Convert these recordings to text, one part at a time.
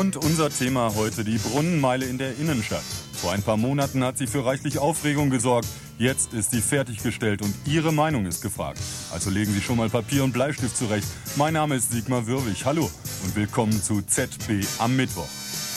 Und unser Thema heute die Brunnenmeile in der Innenstadt. Vor ein paar Monaten hat sie für reichlich Aufregung gesorgt. Jetzt ist sie fertiggestellt und Ihre Meinung ist gefragt. Also legen Sie schon mal Papier und Bleistift zurecht. Mein Name ist Sigmar Würwig. Hallo und willkommen zu ZB am Mittwoch.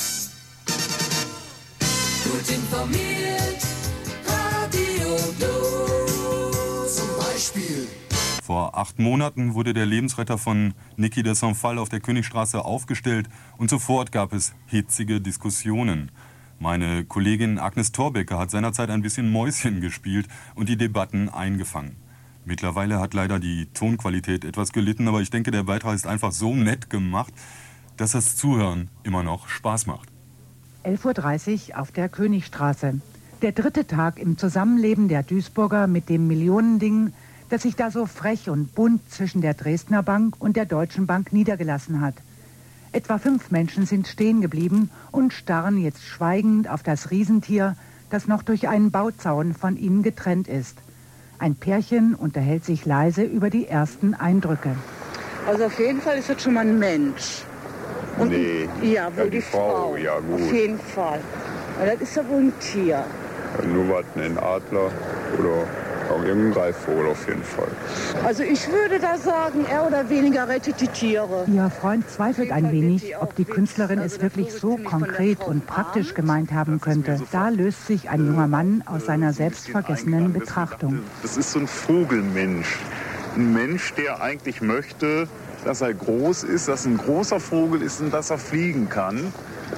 Gut informiert, Radio Blues zum Beispiel. Vor 8 Monaten wurde der Lebensretter von Niki de Saint-Phalle auf der Königstraße aufgestellt und sofort gab es hitzige Diskussionen. Meine Kollegin Agnes Thorbecke hat seinerzeit ein bisschen Mäuschen gespielt und die Debatten eingefangen. Mittlerweile hat leider die Tonqualität etwas gelitten, aber ich denke, der Beitrag ist einfach so nett gemacht, dass das Zuhören immer noch Spaß macht. 11:30 Uhr auf der Königstraße. Der 3. Tag im Zusammenleben der Duisburger mit dem Millionending, das sich da so frech und bunt zwischen der Dresdner Bank und der Deutschen Bank niedergelassen hat. Etwa 5 Menschen sind stehen geblieben und starren jetzt schweigend auf das Riesentier, das noch durch einen Bauzaun von ihnen getrennt ist. Ein Pärchen unterhält sich leise über die ersten Eindrücke. Also auf jeden Fall ist das schon mal ein Mensch. Und nee, ja, wohl die Frau. Ja, gut. Auf jeden Fall. Aber das ist ja wohl ein Tier. Ja, nur was, ein Adler oder auch irgendein Greifvogel auf jeden Fall. Also ich würde da sagen, er oder weniger rettet die Tiere. Ihr Freund zweifelt ein wenig, ob die Künstlerin es wirklich so konkret und praktisch gemeint haben könnte. Da löst sich ein junger Mann aus seiner selbstvergessenen Betrachtung. Das ist so ein Vogelmensch. Ein Mensch, der eigentlich möchte, dass er groß ist, dass ein großer Vogel ist und dass er fliegen kann.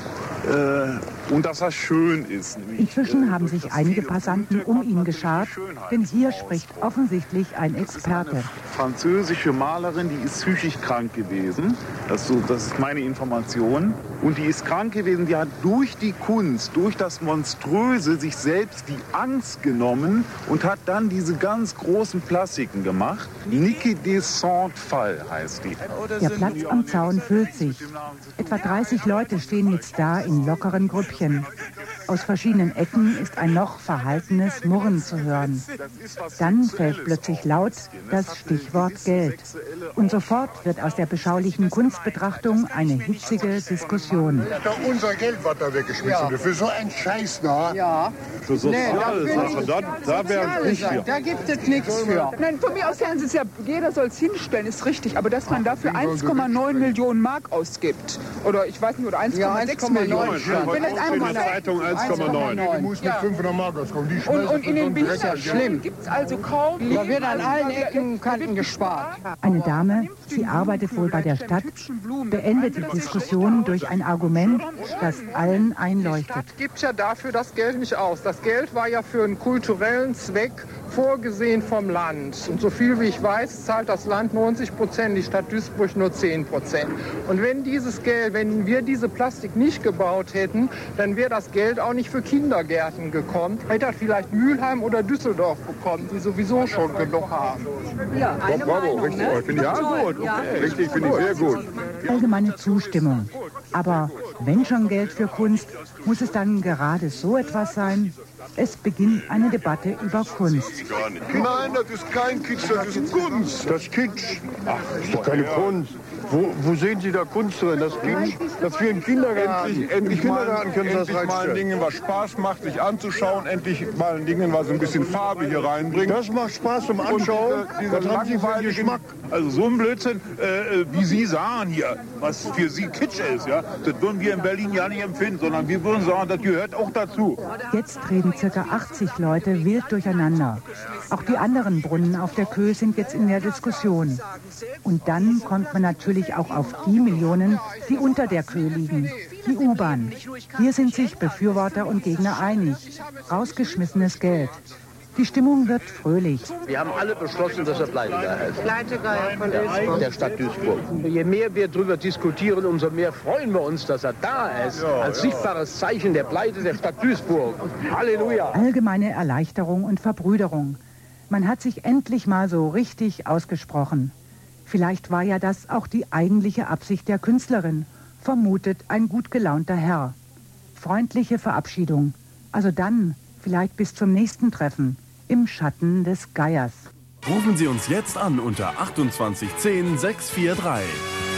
Und dass er schön ist. Inzwischen haben sich einige Passanten um ihn geschart, denn hier spricht offensichtlich ein Experte. Französische Malerin, die ist psychisch krank gewesen. Das ist meine Information. Und die ist krank gewesen, die hat durch die Kunst, durch das Monströse sich selbst die Angst genommen und hat dann diese ganz großen Plastiken gemacht. Niki de Saint-Phalle heißt die. Der Platz am Zaun füllt sich. Etwa 30 Leute stehen jetzt da in lockeren Grüppchen. Aus verschiedenen Ecken ist ein noch verhaltenes Murren zu hören. Dann fällt plötzlich laut das Stichwort Geld. Und sofort wird aus der beschaulichen Kunstbetrachtung eine hitzige Diskussion. Unser Geld, was da weggeschmissen wird, für so einen Scheiß da. Ja. Für soziale Sachen, da wäre es nicht für. Da gibt es nichts für. Nein, von mir aus ist ja, jeder soll es hinstellen, ist richtig. Aber dass man dafür 1,9 Millionen Mark ausgibt, oder ich weiß nicht, oder 1,6 Millionen. Wenn das einmal eine Zeitung 1,9. Die muss mit 500 Mark auskommen. Die und in den Büchern gibt es also kaum. Da wird an allen Ecken und Kanten gespart. Eine Dame, sie arbeitet wohl bei der Stadt, beendet die Diskussion durch ein Argument, das allen einleuchtet. Die Stadt gibt ja dafür das Geld nicht aus. Das Geld war ja für einen kulturellen Zweck vorgesehen vom Land. Und so viel wie ich weiß, zahlt das Land 90%, die Stadt Duisburg nur 10%. Und wenn dieses Geld, wenn wir diese Plastik nicht gebaut hätten, dann wäre das Geld auch nicht für Kindergärten gekommen. Hätte das vielleicht Mülheim oder Düsseldorf bekommen, die sowieso schon genug haben. Ja, eine Bravo, Meinung, richtig. ne? Finde ich gut. Okay. Richtig, finde ich sehr gut. Allgemeine Zustimmung. Aber wenn schon Geld für Kunst, muss es dann gerade so etwas sein? Es beginnt eine Debatte über Kunst. Nein, das ist kein Kitsch, das ist Kunst. Das ist Kitsch. Ach, das ist doch keine Kunst. Wo sehen Sie da Kunst drin? Das Kitsch, das für einen Kindergarten. Endlich mal ein Ding, was Spaß macht, sich anzuschauen. Endlich mal ein Ding, was ein bisschen Farbe hier reinbringt. Das macht Spaß zum Anschauen. Das haben Sie für Geschmack. Also so ein Blödsinn, wie Sie sagen hier, was für Sie Kitsch ist, ja, das würden wir in Berlin ja nicht empfinden, sondern wir würden sagen, das gehört auch dazu. Jetzt reden ca. 80 Leute wild durcheinander. Auch die anderen Brunnen auf der Köh sind jetzt in der Diskussion. Und dann kommt man natürlich auch auf die Millionen, die unter der Köh liegen. Die U-Bahn. Hier sind sich Befürworter und Gegner einig. Rausgeschmissenes Geld. Die Stimmung wird fröhlich. Wir haben alle beschlossen, dass er Pleitegeier heißt. Pleitegeier von Duisburg. Der Stadt Duisburg. Je mehr wir darüber diskutieren, umso mehr freuen wir uns, dass er da ist. Als sichtbares Zeichen der Pleite der Stadt Duisburg. Halleluja. Allgemeine Erleichterung und Verbrüderung. Man hat sich endlich mal so richtig ausgesprochen. Vielleicht war ja das auch die eigentliche Absicht der Künstlerin, vermutet ein gut gelaunter Herr. Freundliche Verabschiedung. Also dann, vielleicht bis zum nächsten Treffen, im Schatten des Geiers. Rufen Sie uns jetzt an unter 28 10 643.